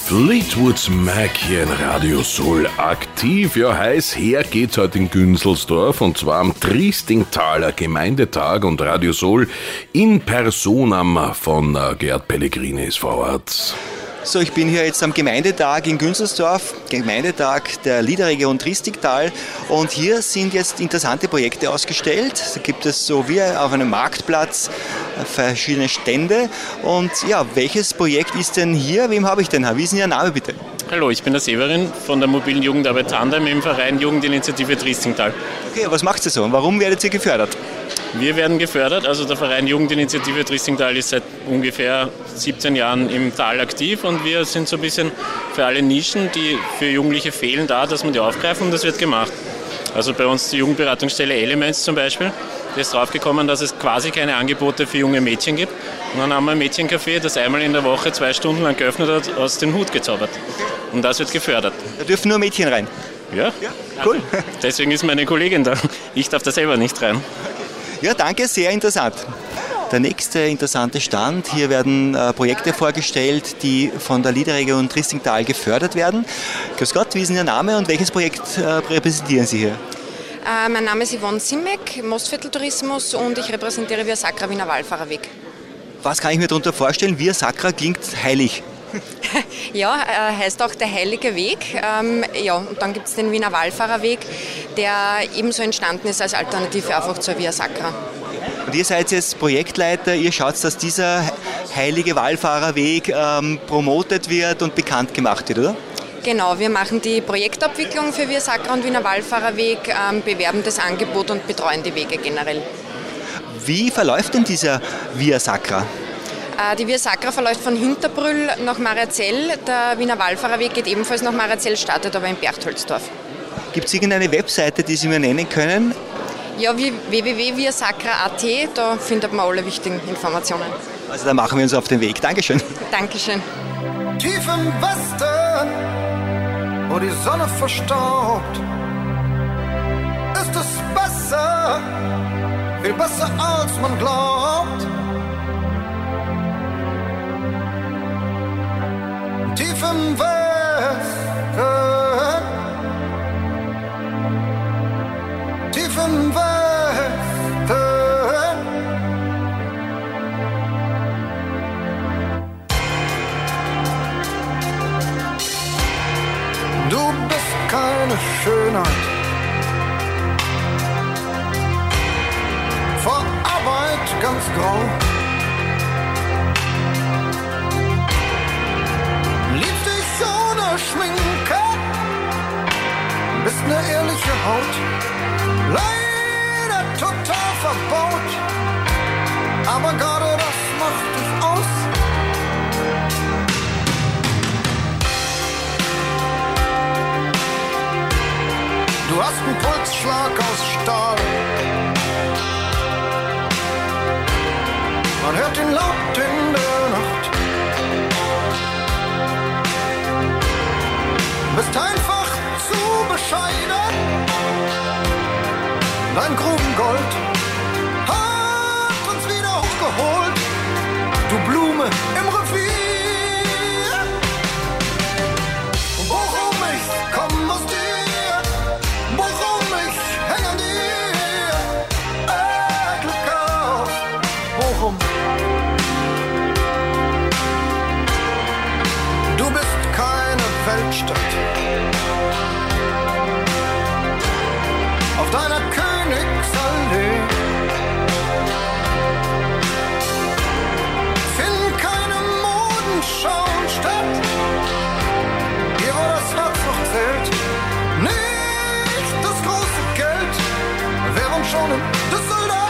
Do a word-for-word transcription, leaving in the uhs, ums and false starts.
Fleetwood Mac hier in Radio Soul aktiv. Ja, heiß her geht's heute in Günzelsdorf und zwar am Triestingtaler Gemeindetag und Radio Soul in Personam von Gerd Pellegrini ist vor Ort. So, ich bin hier jetzt am Gemeindetag in Günzelsdorf, Gemeindetag der Liederregion Triestingtal, und hier sind jetzt interessante Projekte ausgestellt. Da gibt es so wie auf einem Marktplatz verschiedene Stände. Und ja, welches Projekt ist denn hier? Wem habe ich denn? Wie ist denn Ihr Name bitte? Hallo, ich bin der Severin von der mobilen Jugendarbeit Tandem im Verein Jugendinitiative Triestingtal. Okay, was macht ihr so und warum werdet ihr gefördert? Wir werden gefördert, also der Verein Jugendinitiative Triestingtal ist seit ungefähr siebzehn Jahren im Tal aktiv und wir sind so ein bisschen für alle Nischen, die für Jugendliche fehlen, da, dass man die aufgreifen, und das wird gemacht. Also bei uns die Jugendberatungsstelle Elements zum Beispiel, die ist draufgekommen, dass es quasi keine Angebote für junge Mädchen gibt. Und dann haben wir ein Mädchencafé, das einmal in der Woche zwei Stunden lang geöffnet hat, aus dem Hut gezaubert. Und das wird gefördert. Da dürfen nur Mädchen rein? Ja, ja, cool. Also, deswegen ist meine Kollegin da. Ich darf da selber nicht rein. Ja, danke, sehr interessant. Der nächste interessante Stand, hier werden äh, Projekte vorgestellt, die von der Liederregion Triestingtal gefördert werden. Grüß Gott, wie ist Ihr Name und welches Projekt äh, repräsentieren Sie hier? Äh, mein Name ist Yvonne Simek, Mostviertel Tourismus, und ich repräsentiere Via Sacra Wiener Wallfahrerweg. Was kann ich mir darunter vorstellen? Via Sacra klingt heilig. Ja, äh, heißt auch der heilige Weg. Ähm, ja, und dann gibt es den Wiener Wallfahrerweg, der ebenso entstanden ist als Alternative einfach zur Via Sacra. Und ihr seid jetzt Projektleiter, ihr schaut, dass dieser heilige Wallfahrerweg ähm, promotet wird und bekannt gemacht wird, oder? Genau, wir machen die Projektabwicklung für Via Sacra und Wiener Wallfahrerweg, ähm, bewerben das Angebot und betreuen die Wege generell. Wie verläuft denn dieser Via Sacra? Die Via Sacra verläuft von Hinterbrüll nach Mariazell. Der Wiener Wallfahrerweg geht ebenfalls nach Mariazell, startet aber in Berchtoldsdorf. Gibt es irgendeine Webseite, die Sie mir nennen können? Ja, wie w w w punkt via sacra punkt a t, da findet man alle wichtigen Informationen. Also da machen wir uns auf den Weg. Dankeschön. Dankeschön. Tief im Westen, wo die Sonne verstaubt, ist es besser, viel besser als man glaubt. Tief im Westen, tief im Westen, du bist keine Schönheit, vor Arbeit ganz grau. Schminke, bist ne ehrliche Haut, leider total verbaut, aber gerade das macht dich aus. Du hast einen Pulsschlag aus Stahl, man hört ihn laut in der Nacht. Bist einfach zu bescheiden, dein Grubengold hat uns wieder hochgeholt, du Blume im Revier. Worum ich komm aus dir, worum ich häng an dir, äh, Glück auf, worum? Du bist keine Weltstadt, auf deiner Königsallee finden keine Modenschauen statt, hier wo das Herz noch zählt, nicht das große Geld, während schon in Düsseldorf